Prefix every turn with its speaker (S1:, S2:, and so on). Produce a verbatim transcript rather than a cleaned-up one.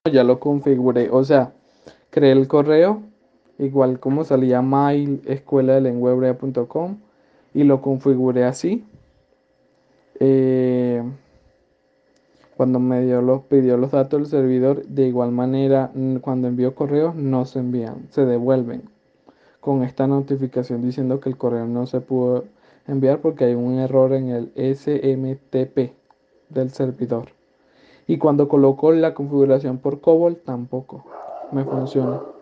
S1: ya lo configuré, o sea, creé el correo, igual como salía mail escuela de lengua hebrea punto com y lo configuré así. Eh, Cuando me dio los, pidió los datos del servidor, de igual manera, mm, cuando envío correos no se envían, se devuelven con esta notificación diciendo que el correo no se pudo enviar porque hay un error en el S M T P del servidor. Y cuando coloco la configuración por COBOL tampoco me funciona.